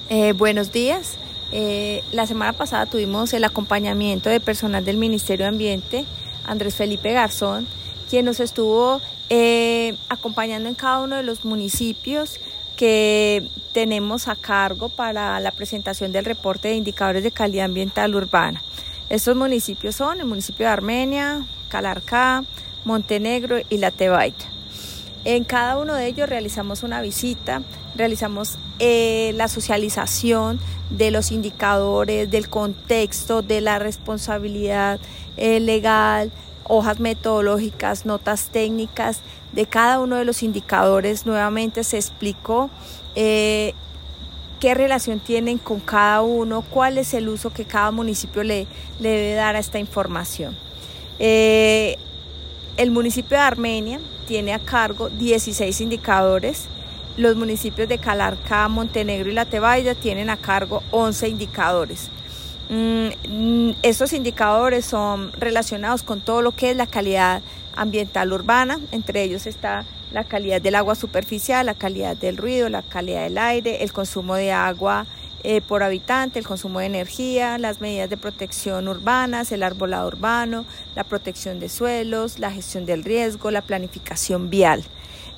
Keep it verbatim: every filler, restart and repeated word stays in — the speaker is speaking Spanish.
Eh, buenos días. Eh, la semana pasada tuvimos el acompañamiento de personal del Ministerio de Ambiente, Andrés Felipe Garzón, quien nos estuvo eh, acompañando en cada uno de los municipios que tenemos a cargo para la presentación del reporte de indicadores de calidad ambiental urbana. Estos municipios son el municipio de Armenia, Calarcá, Montenegro y La Tebaida. En cada uno de ellos realizamos una visita, realizamos eh, la socialización de los indicadores, del contexto, de la responsabilidad eh, legal, hojas metodológicas, notas técnicas de cada uno de los indicadores. Nuevamente se explicó eh, qué relación tienen con cada uno, cuál es el uso que cada municipio le, le debe dar a esta información. Eh, el municipio de Armenia tiene a cargo dieciséis indicadores, los municipios de Calarcá, Montenegro y La Tebaida tienen a cargo once indicadores. Mm, estos indicadores son relacionados con todo lo que es la calidad ambiental urbana, entre ellos está la calidad del agua superficial, la calidad del ruido, la calidad del aire, el consumo de agua eh, por habitante, el consumo de energía, las medidas de protección urbanas, el arbolado urbano, la protección de suelos, la gestión del riesgo, la planificación vial.